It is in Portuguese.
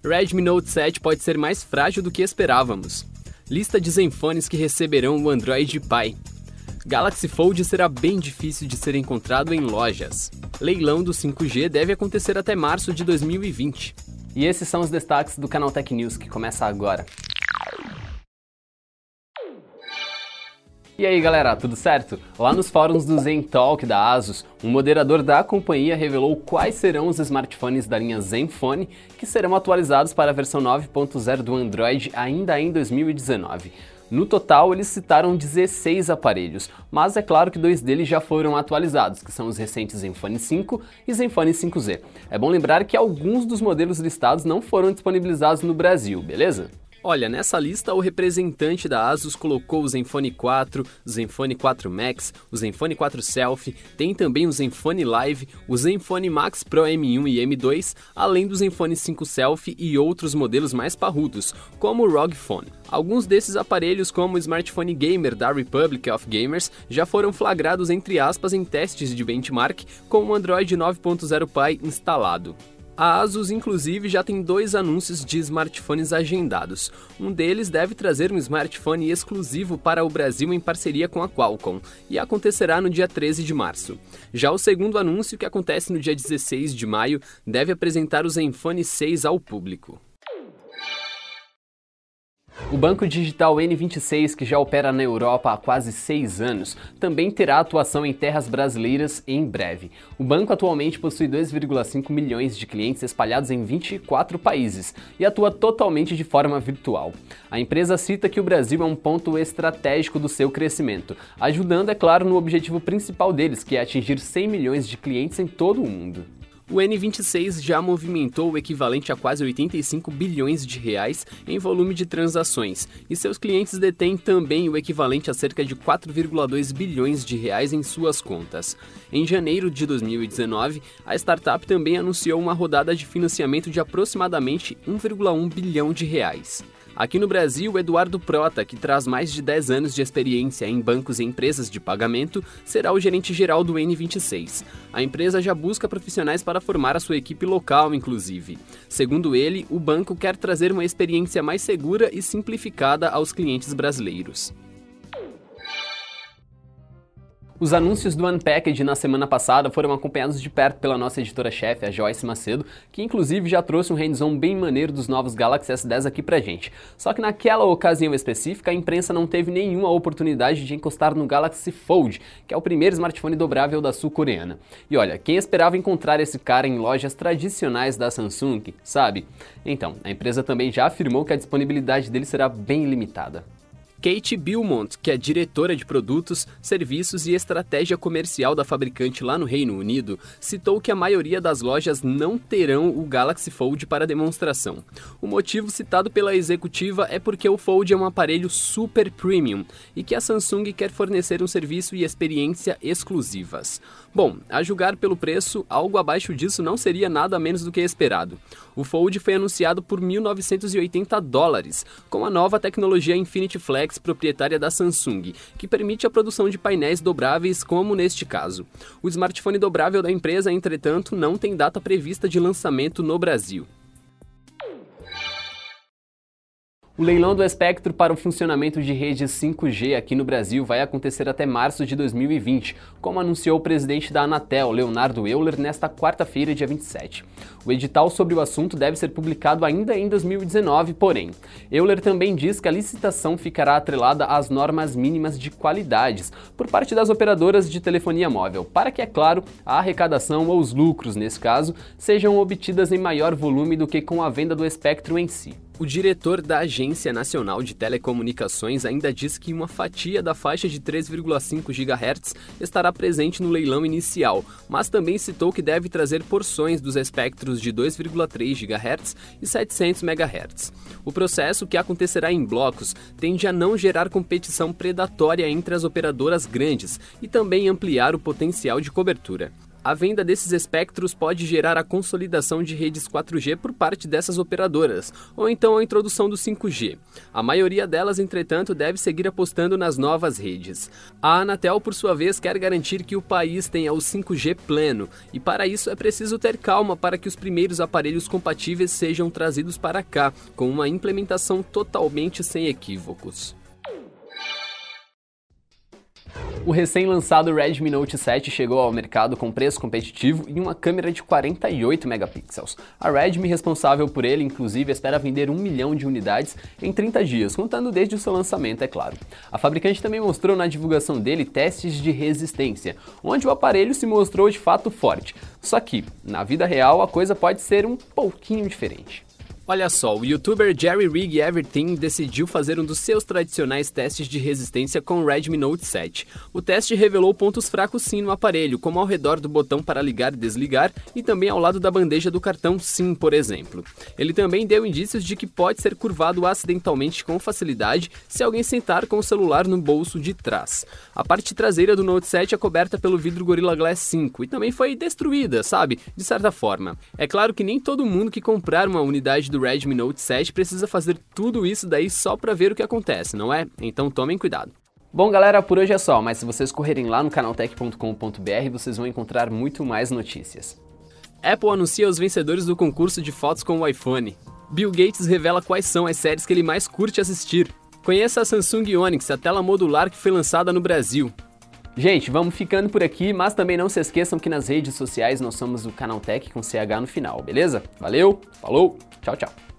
Redmi Note 7 pode ser mais frágil do que esperávamos. Lista de Zenfones que receberão o Android Pie. Galaxy Fold será bem difícil de ser encontrado em lojas. Leilão do 5G deve acontecer até março de 2020. E esses são os destaques do Canal Tech News, que começa agora. E aí galera, tudo certo? Lá nos fóruns do ZenTalk da ASUS, um moderador da companhia revelou quais serão os smartphones da linha Zenfone que serão atualizados para a versão 9.0 do Android ainda em 2019. No total, eles citaram 16 aparelhos, mas é claro que 2 deles já foram atualizados, que são os recentes Zenfone 5 e Zenfone 5Z. É bom lembrar que alguns dos modelos listados não foram disponibilizados no Brasil, beleza? Olha, nessa lista o representante da ASUS colocou o Zenfone 4, o Zenfone 4 Max, o Zenfone 4 Selfie, tem também o Zenfone Live, o Zenfone Max Pro M1 e M2, além do Zenfone 5 Selfie e outros modelos mais parrudos, como o ROG Phone. Alguns desses aparelhos, como o smartphone gamer da Republic of Gamers, já foram flagrados entre aspas em testes de benchmark com o Android 9.0 Pie instalado. A ASUS, inclusive, já tem 2 anúncios de smartphones agendados. Um deles deve trazer um smartphone exclusivo para o Brasil em parceria com a Qualcomm, e acontecerá no dia 13 de março. Já o segundo anúncio, que acontece no dia 16 de maio, deve apresentar o Zenfone 6 ao público. O banco digital N26, que já opera na Europa há quase 6 anos, também terá atuação em terras brasileiras em breve. O banco atualmente possui 2,5 milhões de clientes espalhados em 24 países e atua totalmente de forma virtual. A empresa cita que o Brasil é um ponto estratégico do seu crescimento, ajudando, é claro, no objetivo principal deles, que é atingir 100 milhões de clientes em todo o mundo. O N26 já movimentou o equivalente a quase 85 bilhões de reais em volume de transações, e seus clientes detêm também o equivalente a cerca de 4,2 bilhões de reais em suas contas. Em janeiro de 2019, a startup também anunciou uma rodada de financiamento de aproximadamente 1,1 bilhão de reais. Aqui no Brasil, o Eduardo Prota, que traz mais de 10 anos de experiência em bancos e empresas de pagamento, será o gerente-geral do N26. A empresa já busca profissionais para formar a sua equipe local, inclusive. Segundo ele, o banco quer trazer uma experiência mais segura e simplificada aos clientes brasileiros. Os anúncios do Unpacked na semana passada foram acompanhados de perto pela nossa editora-chefe, a Joyce Macedo, que inclusive já trouxe um hands-on bem maneiro dos novos Galaxy S10 aqui pra gente. Só que naquela ocasião específica, a imprensa não teve nenhuma oportunidade de encostar no Galaxy Fold, que é o primeiro smartphone dobrável da sul-coreana. E olha, quem esperava encontrar esse cara em lojas tradicionais da Samsung, sabe? Então, a empresa também já afirmou que a disponibilidade dele será bem limitada. Kate Beaumont, que é diretora de produtos, serviços e estratégia comercial da fabricante lá no Reino Unido, citou que a maioria das lojas não terão o Galaxy Fold para demonstração. O motivo citado pela executiva é porque o Fold é um aparelho super premium e que a Samsung quer fornecer um serviço e experiência exclusivas. Bom, a julgar pelo preço, algo abaixo disso não seria nada menos do que esperado. O Fold foi anunciado por $1.980, com a nova tecnologia Infinity Flex proprietária da Samsung, que permite a produção de painéis dobráveis como neste caso. O smartphone dobrável da empresa, entretanto, não tem data prevista de lançamento no Brasil. O leilão do espectro para o funcionamento de redes 5G aqui no Brasil vai acontecer até março de 2020, como anunciou o presidente da Anatel, Leonardo Euler, nesta quarta-feira, dia 27. O edital sobre o assunto deve ser publicado ainda em 2019, porém. Euler também diz que a licitação ficará atrelada às normas mínimas de qualidades por parte das operadoras de telefonia móvel, para que, é claro, a arrecadação ou os lucros, nesse caso, sejam obtidas em maior volume do que com a venda do espectro em si. O diretor da Agência Nacional de Telecomunicações ainda diz que uma fatia da faixa de 3,5 GHz estará presente no leilão inicial, mas também citou que deve trazer porções dos espectros de 2,3 GHz e 700 MHz. O processo, que acontecerá em blocos, tende a não gerar competição predatória entre as operadoras grandes e também ampliar o potencial de cobertura. A venda desses espectros pode gerar a consolidação de redes 4G por parte dessas operadoras, ou então a introdução do 5G. A maioria delas, entretanto, deve seguir apostando nas novas redes. A Anatel, por sua vez, quer garantir que o país tenha o 5G pleno, e para isso é preciso ter calma para que os primeiros aparelhos compatíveis sejam trazidos para cá, com uma implementação totalmente sem equívocos. O recém-lançado Redmi Note 7 chegou ao mercado com preço competitivo e uma câmera de 48 megapixels. A Redmi, responsável por ele, inclusive, espera vender 1 milhão de unidades em 30 dias, contando desde o seu lançamento, é claro. A fabricante também mostrou na divulgação dele testes de resistência, onde o aparelho se mostrou de fato forte. Só que, na vida real, a coisa pode ser um pouquinho diferente. Olha só, o youtuber Jerry Rig Everything decidiu fazer um dos seus tradicionais testes de resistência com o Redmi Note 7. O teste revelou pontos fracos sim no aparelho, como ao redor do botão para ligar e desligar e também ao lado da bandeja do cartão SIM, por exemplo. Ele também deu indícios de que pode ser curvado acidentalmente com facilidade se alguém sentar com o celular no bolso de trás. A parte traseira do Note 7 é coberta pelo vidro Gorilla Glass 5 e também foi destruída, sabe? De certa forma. É claro que nem todo mundo que comprar uma unidade do Redmi Note 7 precisa fazer tudo isso daí só para ver o que acontece, não é? Então tomem cuidado. Bom, galera, por hoje é só, mas se vocês correrem lá no canaltech.com.br, vocês vão encontrar muito mais notícias. Apple anuncia os vencedores do concurso de fotos com o iPhone. Bill Gates revela quais são as séries que ele mais curte assistir. Conheça a Samsung Onyx, a tela modular que foi lançada no Brasil. Gente, vamos ficando por aqui, mas também não se esqueçam que nas redes sociais nós somos o Canaltech com CH no final, beleza? Valeu, falou, tchau, tchau.